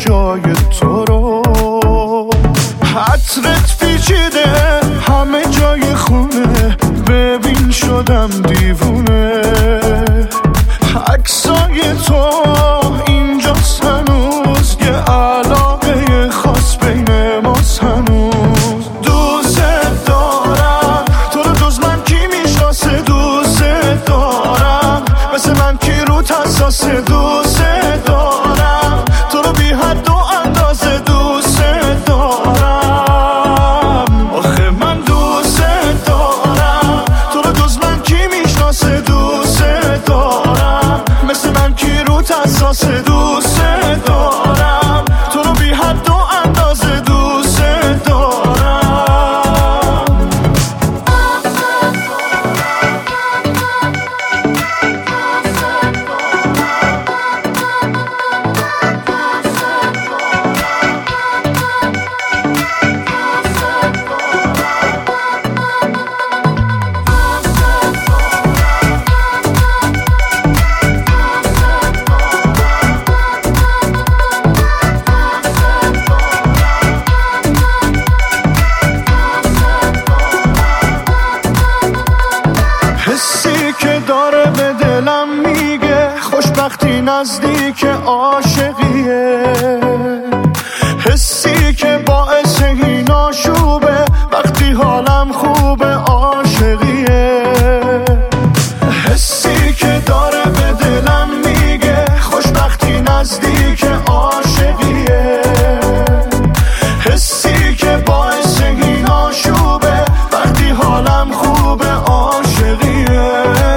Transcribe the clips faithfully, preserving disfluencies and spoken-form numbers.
جای تو رو. عطرت پیچیده همه جای خونه، ببین شدم دیوونه. عکسای تو اینجاست هنوز، یه علاقه خاص بین ماست هنوز. دوست دارم تو رو، جز من کی میشناسه؟ دوست دارم مثل من کی رو حساسه؟ دوست دارم تو رو بی حد و اندازه. دوست دارم آخه من دوست دارم تو رو، جز من کی میشناسه؟ دوست دارم مثل من کی رو حساسه؟ دوست دارم تو رو بی حد و اندازه. دوست دارم. حسی که داره به دلم میگه خوشبختی نزدیک عاشقیه. حسی که باعث این آشوبه وقتی حالم خوبه عاشقیه. حسی که داره به دلم میگه خوشبختی نزدیک عاشقیه. حسی که باعث این آشوبه وقتی حالم خوبه عاشقیه.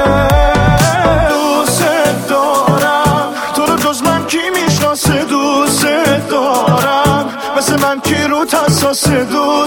دوست دارم تو رو، جز من کی میشناسه؟ دوست دارم مثل من کی رو حساسه؟ دوست